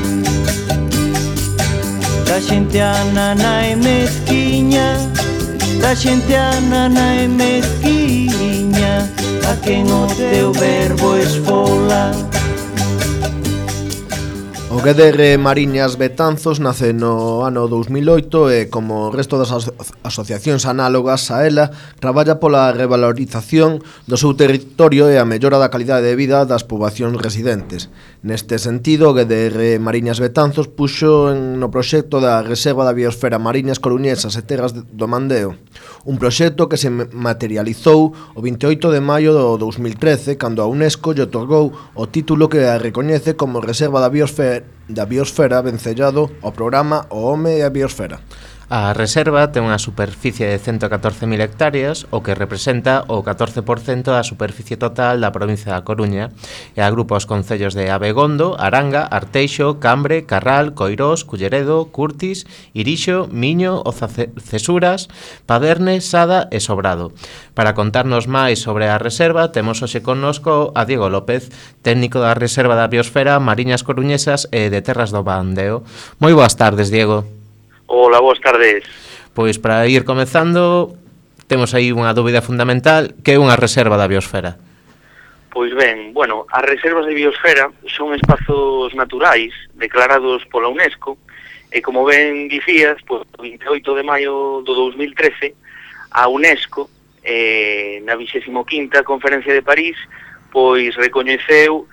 S4: Da xente a nana e mezquiña, da xente a nana e mezquiña, a quen o teu verbo esfola.
S3: O G D R Mariñas Betanzos nace no ano dous mil oito e, como o resto das aso asociacións análogas a ela, traballa pola revalorización do seu territorio e a mellora da calidade de vida das poboacións residentes. Neste sentido, o G D R Mariñas Betanzos puxo en, no proxecto da Reserva da Biosfera Mariñas Coruñesas e Terras do Mandeo, un proxecto que se materializou o vinte e oito de maio do dous mil trece, cando a UNESCO lle otorgou o título que a recoñece como Reserva da Biosfera da Biosfera vencellado ao programa O Home e a Biosfera.
S1: A reserva ten unha superficie de ciento catorce mil hectáreas, o que representa o catorce por cento da superficie total da provincia da Coruña, e agrupa os concellos de Abegondo, Aranga, Arteixo, Cambre, Carral, Coirós, Culleredo, Curtis, Irixo, Miño, Oza-Cesuras, Paderne, Sada e Sobrado. Para contarnos máis sobre a reserva, temos hoxe connosco a Diego López, técnico da Reserva da Biosfera, Mariñas Coruñesas e de Terras do Bandeo. Moi boas tardes, Diego.
S7: Hola, boas tardes.
S1: Pois para ir comezando, temos aí unha dúbida fundamental, que é unha reserva da biosfera?
S7: Pois ben, bueno, as reservas de biosfera son espazos naturais declarados pola UNESCO e como ben dicías, pois, o vinte e oito de maio do dous mil trece, a UNESCO, eh, na vixésimo quinta Conferencia de París, pois recoñeceu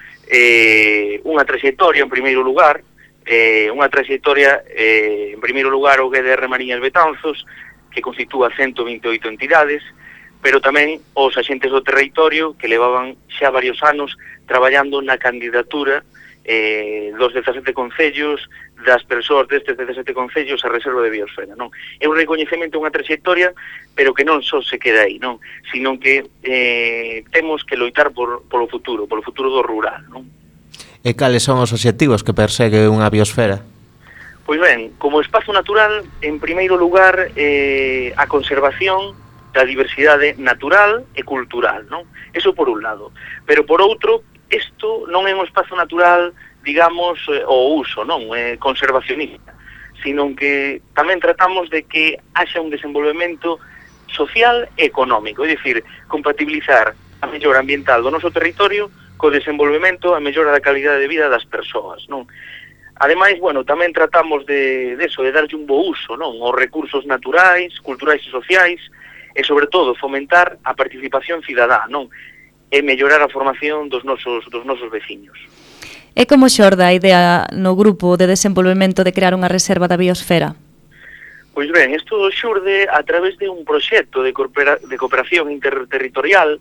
S7: eh, unha trayectoria, en primeiro lugar, Eh, unha trayectoria, eh, en primeiro lugar, o G D R Mariñas Betanzos, que constitúa ciento vinte e oito entidades, pero tamén os axentes do territorio que levaban xa varios anos traballando na candidatura eh, dos dezasete concellos, das persoas destes dezasete concellos a reserva de biosfera, non? É un recoñecemento, unha trayectoria, pero que non só se queda aí, non? Sino que eh, temos que loitar por, polo futuro, polo futuro do rural, non?
S1: E cales son os obxectivos que persegue unha biosfera?
S7: Pois ben, como espazo natural, en primeiro lugar, eh, a conservación da diversidade natural e cultural, non? Eso por un lado. Pero por outro, isto non é un espazo natural, digamos, eh, o uso, non? Eh, conservacionista, sino que tamén tratamos de que haxa un desenvolvemento social e económico, é dicir, compatibilizar a mellora ambiental do noso territorio co desenvolvemento a mellora da calidade de vida das persoas, non? Ademais, bueno, tamén tratamos de, de eso, de darlle un bo uso, non? Os recursos naturais, culturais e sociais, e sobre todo fomentar a participación cidadá, non? E mellorar a formación dos nosos, dos nosos veciños.
S2: E como xorda a idea no grupo de desenvolvemento de crear unha reserva da biosfera?
S7: Pois ben, isto xurde a través de un proxecto de, coopera, de cooperación interterritorial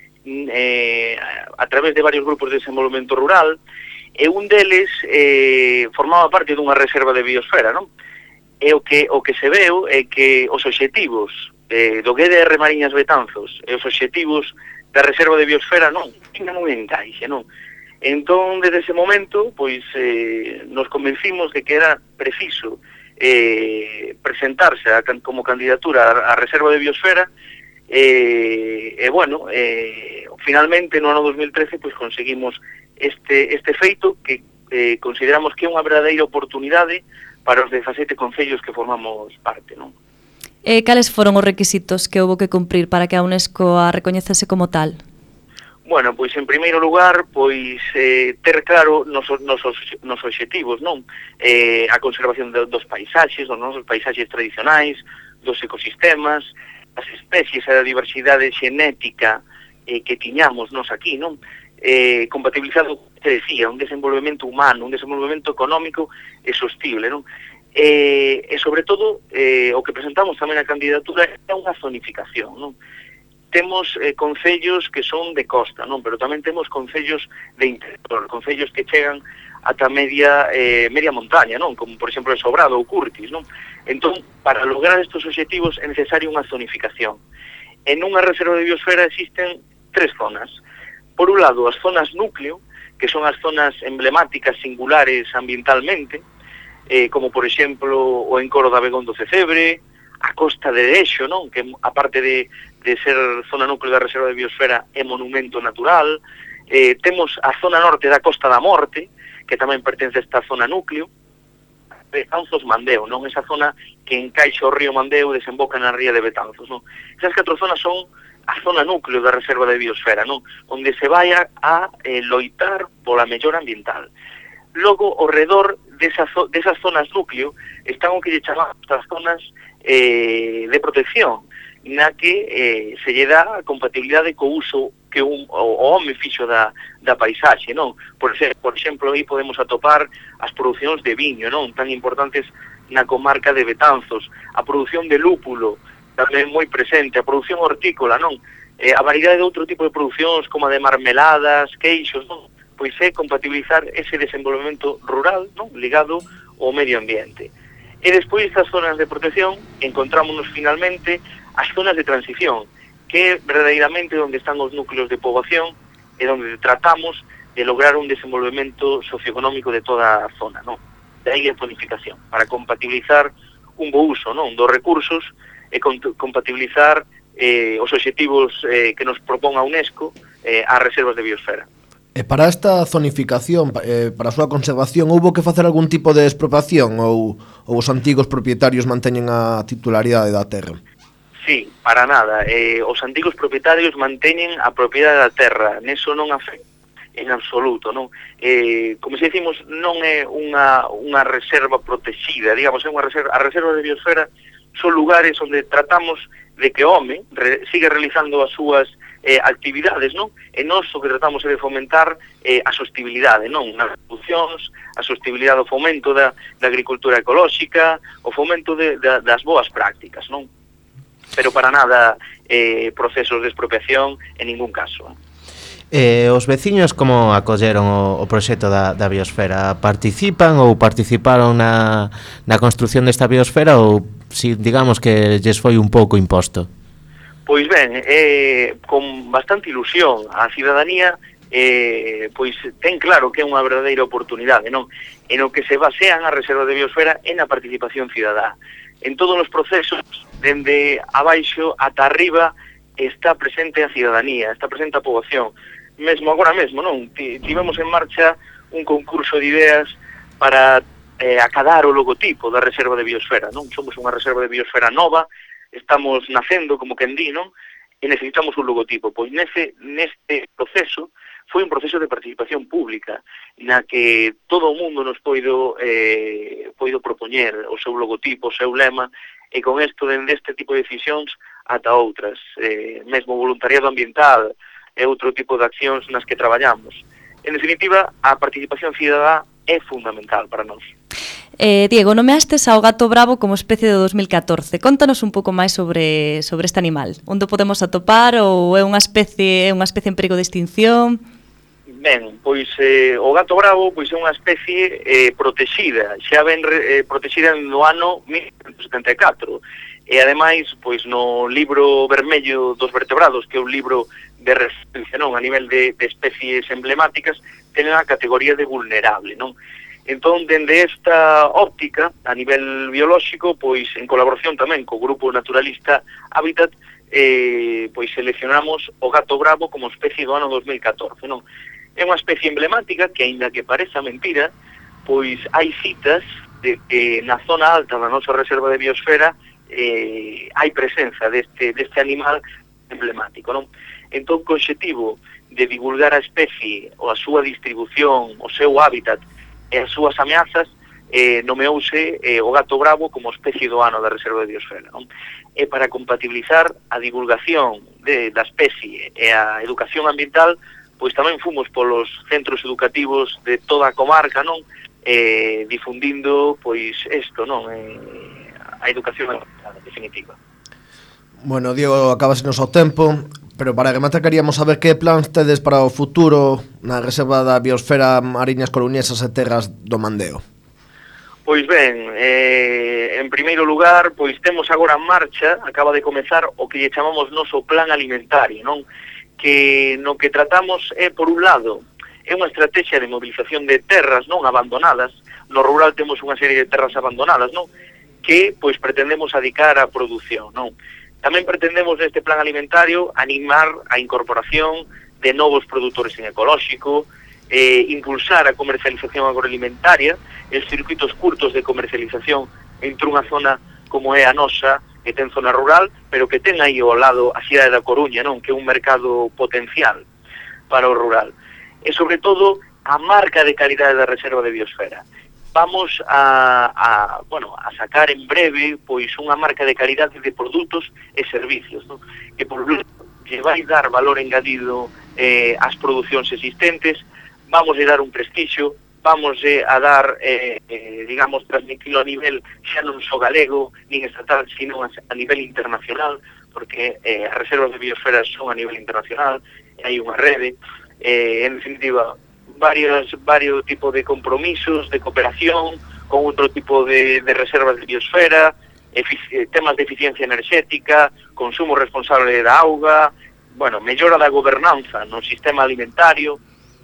S7: eh, a través de varios grupos de desenvolvemento rural, e un deles eh, formaba parte dunha reserva de biosfera, non? E o que, o que se veu é que os obxectivos eh, do G D R Mariñas Betanzos e os obxectivos da reserva de biosfera non tiñan un encaixe, non? Entón, desde ese momento, pois, eh, nos convencimos de que era preciso eh, presentarse a, como candidatura á reserva de biosfera. E, e bueno, eh, finalmente no ano dos mil trece pois conseguimos este, este feito que eh, consideramos que é unha verdadeira oportunidade para os dezasete concellos que formamos parte, non?
S2: E cales foron os requisitos que houve que cumprir para que a UNESCO a recoñecese como tal?
S7: Bueno, pois en primeiro lugar, pois eh, ter claro nos, nos, nos obxectivos, non? Eh, a conservación de, dos paisaxes, dos nosos paisaxes tradicionais, dos ecosistemas, as especies e a diversidade xenética eh, que tiñamos nos aquí, non? Eh, compatibilizado, te decía, un desenvolvemento humano, un desenvolvemento económico e sostible, non? Eh, e sobre todo, eh, o que presentamos tamén na candidatura é unha zonificación, non? Temos eh, concellos que son de costa, non? Pero tamén temos concellos de interior, concellos que chegan ata media, eh, media montaña, non? Como, por exemplo, el Sobrado ou Curtis, non? Entón, para lograr estes obxectivos é necesaria unha zonificación. En unha reserva de biosfera existen tres zonas. Por un lado, as zonas núcleo, que son as zonas emblemáticas, singulares ambientalmente, eh, como, por exemplo, o encoro da Abegondo Cecebre, a Costa de Dexo, non? Que, aparte de, de ser zona núcleo da reserva de biosfera, é monumento natural. Eh, temos a zona norte da Costa da Morte, que tamén pertence a esta zona núcleo, Betanzos Mandeo, non? Esa zona que encaixa o río Mandeo e desemboca na ría de Betanzos, non? Esas catro zonas son a zona núcleo da reserva de biosfera, non? Onde se vai a, a eh, loitar pola mellora ambiental. Logo, ao redor desa, desas zonas núcleo están o que lle chamamos as zonas eh, de protección, na que eh, se lle dá a compatibilidade co uso que un, o, o home fixo da, da paisaxe, non? Por, ser, por exemplo, aí podemos atopar as producións de viño, non? Tan importantes na comarca de Betanzos, a produción de lúpulo, tamén moi presente, a produción hortícola, non? Eh, a variedade de outro tipo de producións, como a de marmeladas, queixos, non? Pois é compatibilizar ese desenvolvemento rural, non? Ligado ao medio ambiente. E despois estas zonas de protección encontrámonos finalmente as zonas de transición, que é verdadeiramente onde están os núcleos de poboación e onde tratamos de lograr un desenvolvemento socioeconómico de toda a zona, non? De aí a planificación, para compatibilizar un bo uso, non, dos recursos e compatibilizar eh, os obxectivos eh, que nos propón a UNESCO eh, ás reservas de biosfera.
S3: E para esta zonificación, eh, para a súa conservación, houbo que facer algún tipo de expropiación ou, ou os antigos propietarios manteñen a titularidade da terra?
S7: Sí, para nada. Eh, os antigos propietarios manteñen a propiedade da terra, neso non afecta en absoluto, non? Eh, como se decimos, non é unha, unha reserva protegida, digamos, é unha reserva, a reserva de biosfera son lugares onde tratamos de que o home re, siga realizando as súas eh, actividades, non? E nós o que tratamos é de fomentar eh, a sostenibilidade, non? Nas producións, a sostenibilidade, o fomento da, da agricultura ecolóxica, o fomento de, de, das boas prácticas, non? Pero para nada eh, procesos de expropiación en ningún caso, non?
S1: Eh, os veciños como acolleron o, o proxecto da, da biosfera? Participan ou participaron na, na construción desta biosfera ou, si, digamos que lles foi un pouco imposto?
S7: Pois ben, eh, con bastante ilusión a cidadanía eh, pois ten claro que é unha verdadeira oportunidade, non? En o que se basean a reserva de biosfera é na participación cidadá. En todos os procesos, dende abaixo ata arriba, está presente a cidadanía, está presente a poboación. Mesmo agora mesmo, non? Tivemos en marcha un concurso de ideas para eh, acadar o logotipo da reserva de biosfera, non? Somos unha reserva de biosfera nova, estamos nacendo, como quen di, non? E necesitamos un logotipo. Pois nese, neste proceso foi un proceso de participación pública na que todo o mundo nos poido, eh, poido propoñer o seu logotipo, o seu lema, e con isto, dende este tipo de decisións ata outras, eh, mesmo voluntariado ambiental, é outro tipo de accións nas que traballamos. En definitiva, a participación cidadá é fundamental para nós.
S2: Eh, Diego, nomeastes ao gato bravo como especie de dos mil catorce. Contanos un pouco máis sobre, sobre este animal. Onde podemos atopar ou é unha especie, é unha especie en perigo de extinción?
S7: Ben, pois eh, o gato bravo pois é unha especie eh, protegida, xa ben eh, protegida no ano mil novecentos setenta e catro. E ademais, pois no libro vermello dos vertebrados, que é un libro de referencia, non, a nivel de, de especies emblemáticas, ten a categoría de vulnerable, non? Entón, dende esta óptica, a nivel biolóxico, pois en colaboración tamén co grupo naturalista Hábitat, eh, pois seleccionamos o gato bravo como especie do ano dos mil catorce, non? É unha especie emblemática que, aínda que pareza mentira, pois hai citas de que na zona alta da nosa reserva de biosfera eh, hai presenza deste, deste animal emblemático, non? Entón, co obxectivo de divulgar a especie, ou a súa distribución, o seu hábitat e as súas ameazas, eh, nomeouse eh, o gato bravo como especie do ano da reserva de biosfera, non? E para compatibilizar a divulgación de, da especie e a educación ambiental, pois tamén fomos polos centros educativos de toda a comarca, non? Eh, difundindo, pois, isto, non? Eh, a educación ambiental, en definitiva.
S3: Bueno, Diego, acabasenos o tempo, pero para rematar queríamos saber que plans tedes para o futuro na reserva da biosfera Mariñas Coruñesas e Terras do Mandeo.
S7: Pois ben, eh, en primeiro lugar, pois temos agora en marcha, acaba de comezar o que lle chamamos noso plan alimentario, non? Que no que tratamos é, por un lado, é unha estrategia de movilización de terras non abandonadas. No rural temos unha serie de terras abandonadas, non? Que, pois, pretendemos adicar á produción, non? Tamén pretendemos neste plan alimentario animar a incorporación de novos produtores en ecolóxico, eh, impulsar a comercialización agroalimentaria, os circuitos curtos de comercialización entre unha zona como é a nosa, que ten zona rural, pero que ten aí ao lado a cidade da Coruña, non? Que é un mercado potencial para o rural. E, sobre todo, a marca de calidade da reserva de biosfera. Vamos a, a, bueno, a sacar en breve pois unha marca de calidade de produtos e servicios, non? Que por que vai dar valor engadido eh, ás producións existentes, vamos a dar un prestixio, vamos eh, a dar, eh, eh, digamos, transmitilo a nivel xa non só galego, nin estatal, sino a, a nivel internacional, porque eh, as reservas de biosfera son a nivel internacional, e hai unha rede, eh, en definitiva, varios, varios tipos de compromisos, de cooperación, con outro tipo de, de reservas de biosfera, temas de eficiencia enerxética, consumo responsable da auga, bueno, mellora da gobernanza no sistema alimentario,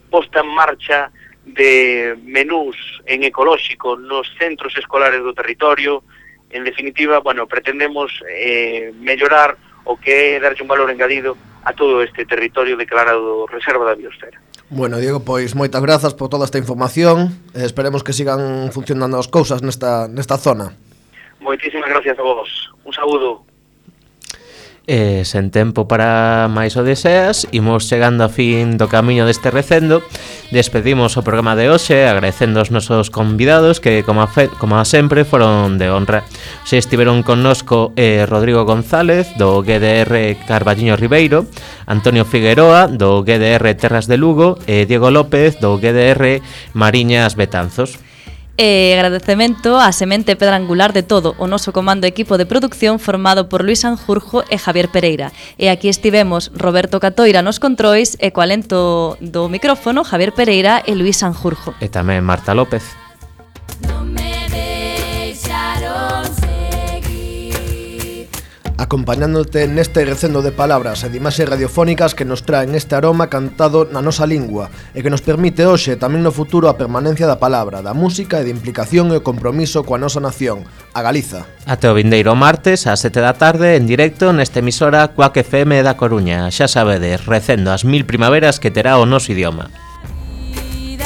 S7: posta en marcha de menús en ecolóxico nos centros escolares do territorio. En definitiva, bueno, pretendemos eh, mellorar o que é darlle un valor engadido a todo este territorio declarado Reserva da Biosfera.
S3: Bueno, Diego, pois moitas grazas por toda esta información. eh, Esperemos que sigan funcionando as cousas nesta, nesta zona.
S7: Moitísimas gracias a vos. Un saúdo.
S1: E sen tempo para máis o deseas, imos chegando a fin do camiño deste recendo. Despedimos o programa de hoxe agradecendo aos nosos convidados que, como a, fe, como a sempre, foron de honra. Se estiveron connosco eh, Rodrigo González, do G D R Carballiño Ribeiro, Antonio Figueroa, do G D R Terras de Lugo, e Diego López, do G D R Mariñas Betanzos.
S2: E agradecemento á semente pedra angular de todo o noso comando equipo de producción formado por Luis Sanjurjo e Javier Pereira. E aquí estivemos Roberto Catoira nos controis e co alento do micrófono Javier Pereira e Luis Sanjurjo.
S1: E tamén Marta López.
S3: Acompañándote neste recendo de palabras e de imaxes radiofónicas que nos traen este aroma cantado na nosa lingua e que nos permite hoxe tamén no futuro a permanencia da palabra, da música e de implicación e o compromiso coa nosa nación, a Galiza.
S1: Até o vindeiro martes ás sete da tarde en directo nesta emisora Cuac F M da Coruña. Xa sabedes, recendo as mil primaveras que terá o noso idioma.